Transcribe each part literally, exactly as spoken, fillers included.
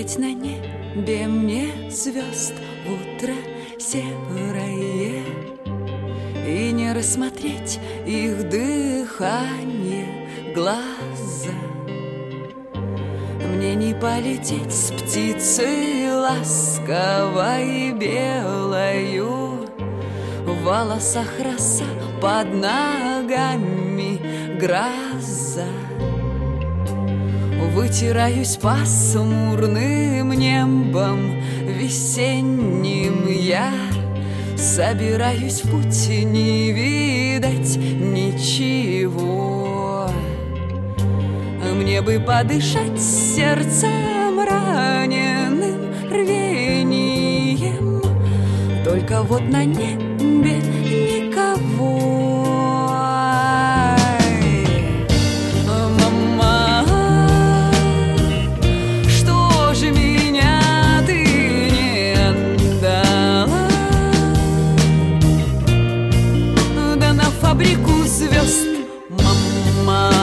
Увидеть на небе мне звезд в утро серое и не рассмотреть их дыхание глаза. Мне не полететь с птицей ласковой белою, в волосах роса, под ногами гроза. Вытираюсь пасмурным небом весенним я, собираюсь в путь, не видать ничего. Мне бы подышать сердцем раненым рвением, только вот на небе никого. Мама, что же меня ты не отдала? Да на фабрику звезд, мама.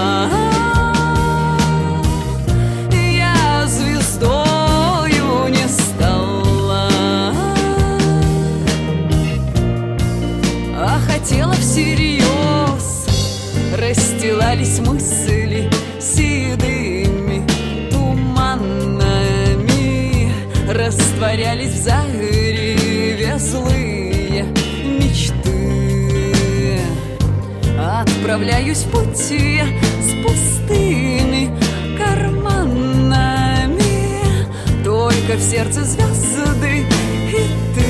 Хотела всерьез, расстилались мысли седыми туманами, растворялись в зареве злые мечты. Отправляюсь в путь я с пустыми карманами, только в сердце звезды и ты.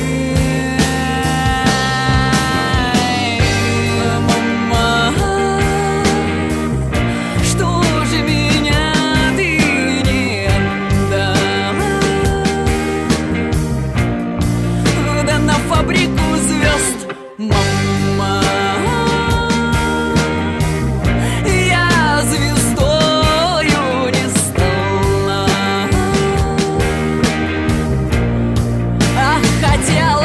Фабрику звезд, мама, я звездою не стала, а хотела.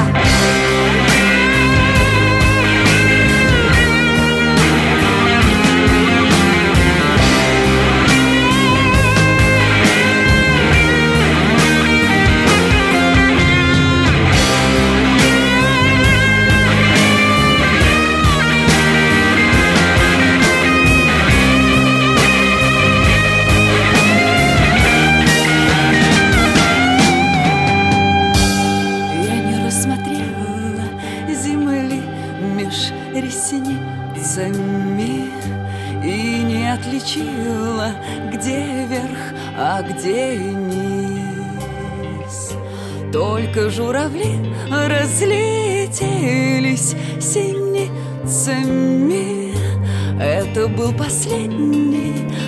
Ресницами и не отличила, где верх, а где низ. Только журавли разлетелись синицами. Это был последний